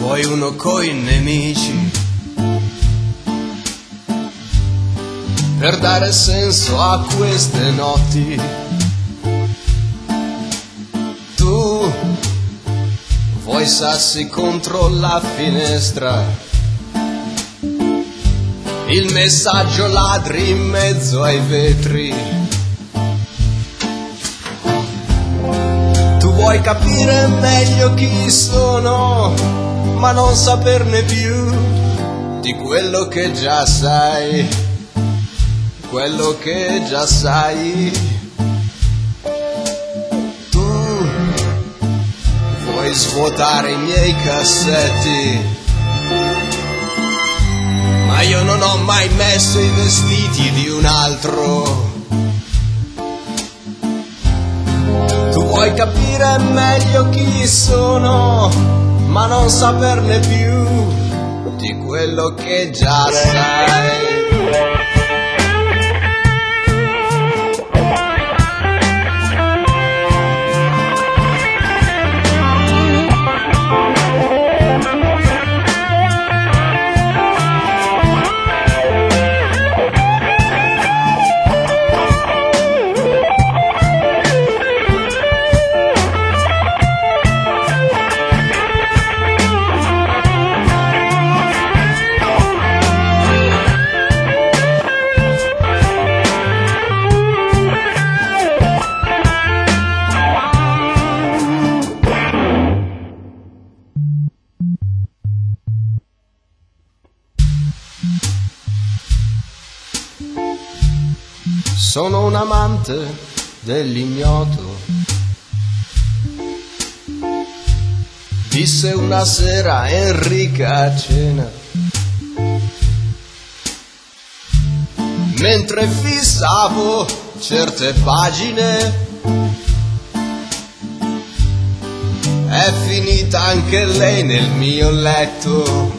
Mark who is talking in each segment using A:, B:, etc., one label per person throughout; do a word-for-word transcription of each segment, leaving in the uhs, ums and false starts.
A: poi uno coi nemici, per dare senso a queste notti. Tu vuoi sassi contro la finestra, il messaggio ladri in mezzo ai vetri. Tu vuoi capire meglio chi sono, ma non saperne più di quello che già sai, quello che già sai. Tu vuoi svuotare i miei cassetti, ma io non ho mai messo i vestiti di un altro. Tu vuoi capire meglio chi sono, ma non saperne più di quello che già sai. Sono un amante dell'ignoto, disse una sera Enrica a cena, mentre fissavo certe pagine. È finita anche lei nel mio letto,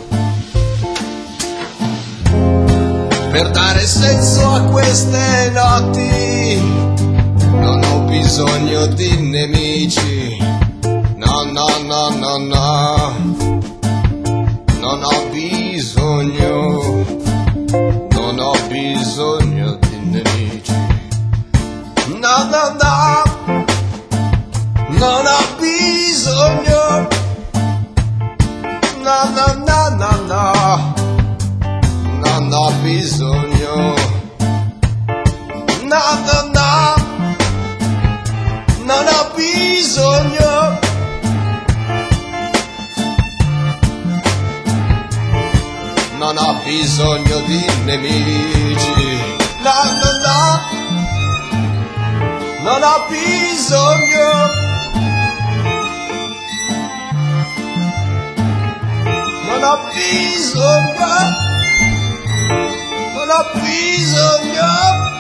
A: per dare senso a queste notti. Non ho bisogno di nemici, no no no no no, non ho bisogno, non ho bisogno di nemici, no no no, non ho bisogno, no no no no no, non ho bisogno, no no no, non ho bisogno, non ho bisogno di nemici, no no no, non ho bisogno, non ho bisogno, non ho bisogno.